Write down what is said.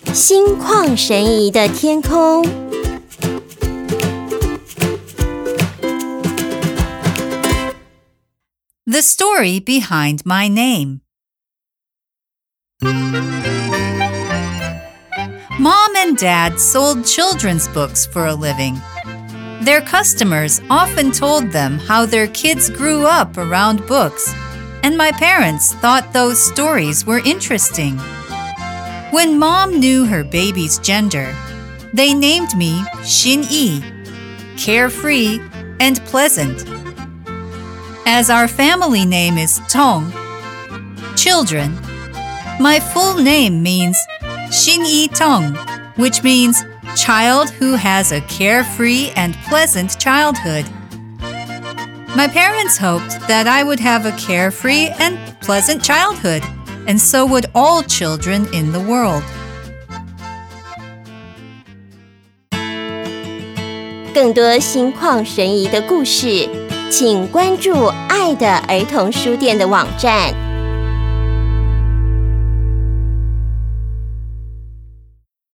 心旷神怡的天空。 The story behind my name. Mom and Dad sold children's books for a living. Their customers often told them how their kids grew up around books, and my parents thought those stories were interesting. When Mom knew her baby's gender, they named me Xin-Yi, carefree and pleasant. As our family name is Tong, children, my full name means Xin-Yi Tong, which means child who has a carefree and pleasant childhood. My parents hoped that I would have a carefree and pleasant childhood, and so would all children in the world. 更多心旷神怡的故事，请关注爱的儿童书店的网站。